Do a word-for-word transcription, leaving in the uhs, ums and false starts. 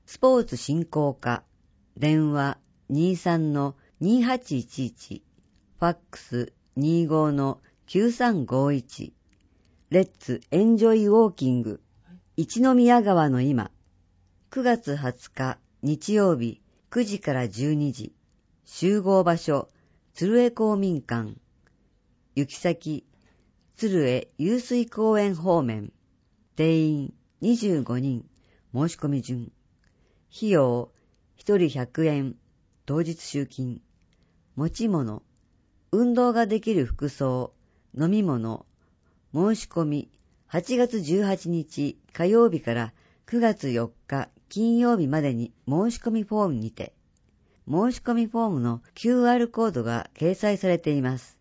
スポーツ振興課、電話 にじゅうさんのにはちいちいち、ファックス にじゅうごのきゅうさんごいち、レッツエンジョイウォーキング、一宮川の今、くがつはつか日曜日くじからじゅうにじ、集合場所、鶴江公民館、行き先、鶴江湧水公園方面、定員にじゅうごにん、申し込み順、費用ひとりひゃくえん、当日集金、持ち物、運動ができる服装、飲み物、申し込みはちがつじゅうはちにち火曜日からくがつよっか金曜日までに申し込みフォームにて、申し込みフォームの キューアール コードが掲載されています。